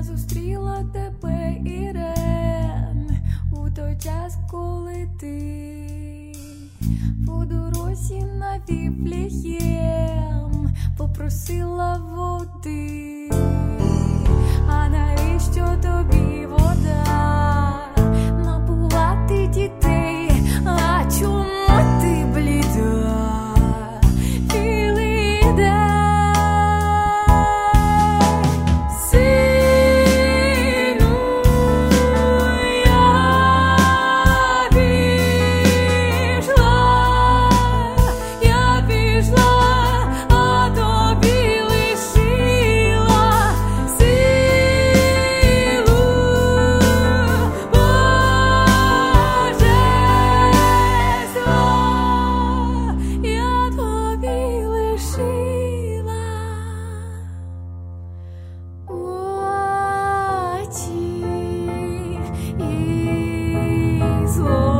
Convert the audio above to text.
Я зустріла тебе, Ірен, у той час, коли ти по дорозі на Віфлеєм попросила води. А навіщо тобі вода? Напувати дітей, а чому ти бліда? Зло.